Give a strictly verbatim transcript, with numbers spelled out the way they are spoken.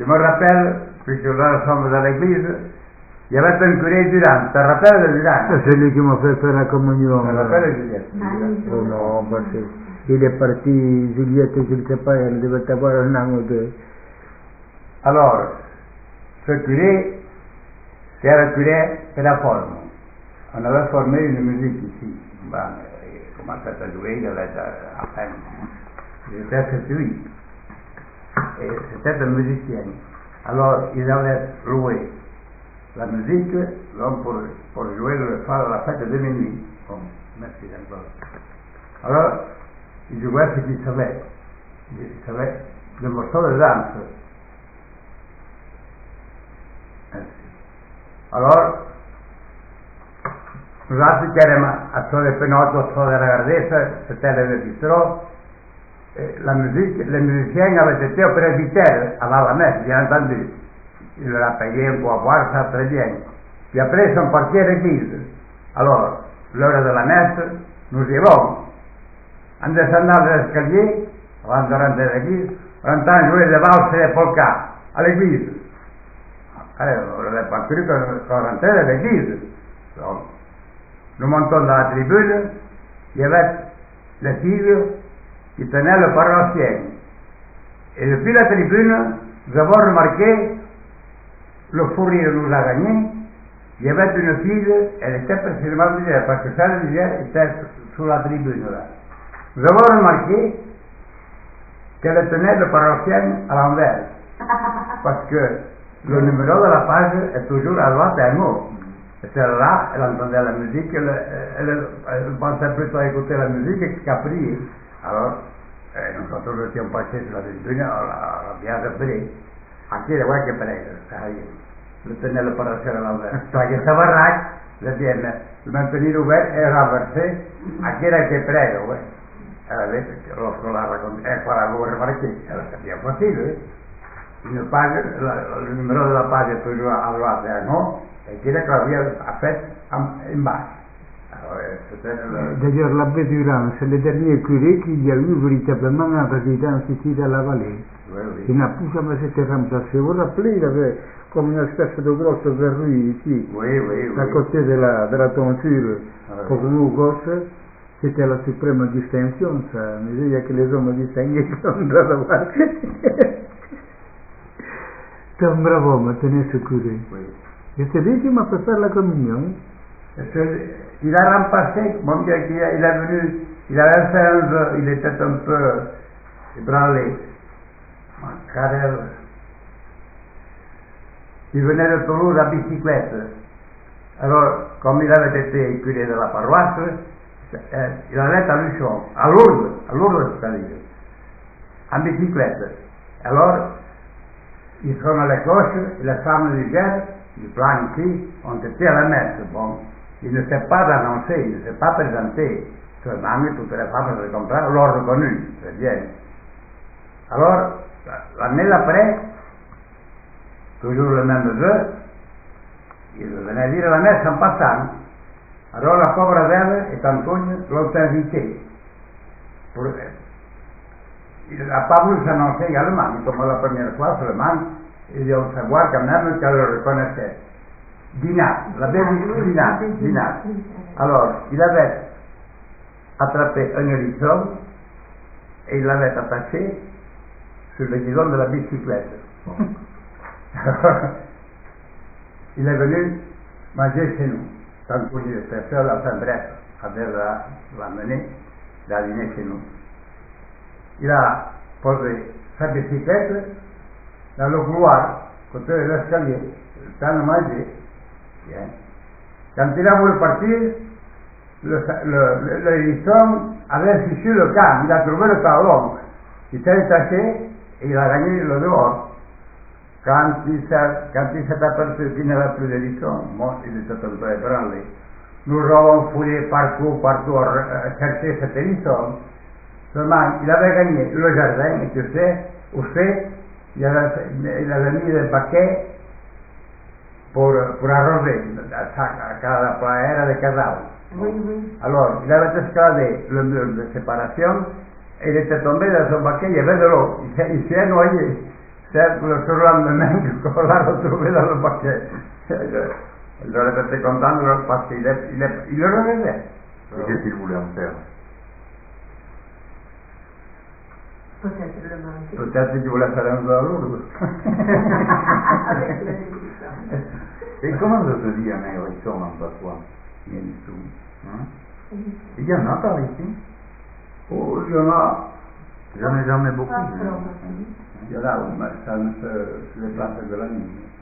je me rappelle, puisque là nous sommes à l'église, il y avait un curé Durand. Tu te rappelles de Durand? C'est lui qui m'a fait faire la communion. Tu te rappelles de Juliette? Oh non, parce qu'il est parti, Juliette, je ne sais pas, elle devait avoir un an ou deux. Alors, ce curé, c'était le curé de la forme. On avait formé une musique ici. Bon, il commençait à jouer, il avait à peine. J'étais séduit. Et c'était un musicien. Alors, il avait loué la musique donc pour, pour jouer le soir à la fête de minuit. Bon, merci encore. Alors, il jouait ce qu'il savait. Il savait le morceau de danse. Merci. Alors, nous applicheremo a sole penotto, sole ragazze, c'était le bistrot. La musique, les musiciens avaient été au presbytère avant la messe, bien entendu. Ils leur a payé pour boire ça très bien. Puis après, ils sont partis à l'église. Alors, l'heure de la messe, nous y allons. En descendant de l'escalier, avant de rentrer à l'église, on entend jouer des valses et des polkas à l'église. Alors, on n'avait pas cru qu'on rentrait à l'église. Donc, nous montons dans la tribune, il y avait les filles qui tenaient le paroissien. Et depuis la tribune, nous avons remarqué, le fou rire nous a gagné, il y avait une fille, elle était précisément visée, parce que celle visée était sous la tribune là. Nous avons remarqué qu'elle tenait le paroissien à l'envers, parce que le numéro de la page est toujours à droite et à gauche. Et celle-là, elle entendait la musique, elle, elle, elle pensait plutôt à écouter la musique qu'à prier. Alors, eh, nosotros nos étions passés sur la tribune, on l'a bien repris. Aquí de igual que prega, está bien. Le tenait le paroissien à l'envers. Aquesta barrac, le tiene, le mantenir ouvert et renversé, aquí era que prega, ouais. Alors, lorsque la raconté, eh, para vous remarquer, c'est bien possible, une page, la, le numéro de la page est toujours à droite et à gauche, et qui est clavier à fait en, en bas. D'ailleurs, l'abbé Durand, c'est le dernier curé qu'il y a eu véritablement en résidence ici dans la vallée. Oui, oui. Il n'a plus jamais été remplacé. Vous vous rappelez, il avait comme une espèce de grosse verrue ici, oui, oui, à oui. côté de la, de la tonsure. Ah, oui. Pour nous, gosses, c'était la suprême distinction, ça. Mais il n'y a que les hommes distingués qui ont le droit d'avoir. C'est un brave homme, tenez ce curé. Oui. Et c'est lui qui m'a fait faire la communion. Il a remplacé, mon Dieu, il est venu, il avait fait un vœu, il était un peu ébranlé, car il venait de Toulouse à bicyclette. Alors, comme il avait été curé de la paroisse, il allait à Luchon, à Lourdes, à Lourdes, c'est-à-dire, en bicyclette. Alors, ils sont à la cloche, et les femmes du guet, du plan ici, ont été à la messe. Bon, il ne s'est pas annoncé, il ne s'est pas présenté. Seulement, toutes les femmes se comprennent, l'ont reconnu, c'est bien. Alors, l'année d'après, toujours le même jeu, il venait dire la messe en passant. Alors la pauvre belle et Antoine l'ont invité. Pour, il n'a pas voulu s'annoncer également, comme la première fois seulement, il dit au savoir quand même qu'elle le reconnaissait. Dinat, la belle Dinat, Dinat. Alors, il avait attrapé un hérisson et il l'avait attaché sur le guidon de la bicyclette. Il est venu manger chez nous. Tant que j'étais seul, enfin bref, avait l'amené, il a dîné chez nous. Il a posé sa bicyclette dans le couloir, côté de l'escalier, le temps de manger. Bien. Quand il a voulu partir, le, le, le, le hérisson avait fichu le camp, il a trouvé le talon, il s'est détaché et il a gagné le dehors. Quand il s'est aperçu qu'il n'y avait plus d'hérisson, bon, il était un peu ébranlé. Nous avons fouillé partout, partout, à chercher cet hérisson. Seulement, il avait gagné le jardin, et tu sais, où c'est, il avait, il avait mis des paquets pour, pour arroser à cada playera de casal. Oui, oui. Alors, il avait escaladé le mur de séparation, et il était tombé dans son paquet, il y avait de l'eau, il s'est noyé. certo, le surlendemain que l'a retrouvé dans le paquet. Je l'ai fait content parce qu'il est, il est, il le revendait. Et qu'est-ce qu'il voulait en faire? Peut-être le manquer. Peut-être qu'il voulait faire un velours. Avec la Et comment ça se dit un hérisson en patois? Hérisson. Hein? Il y en a par ici? Oh, il y en a, J'en ai jamais beaucoup. Ah, mais- c'est long, il y en a, mais ça ne se, se déplace de la nuit.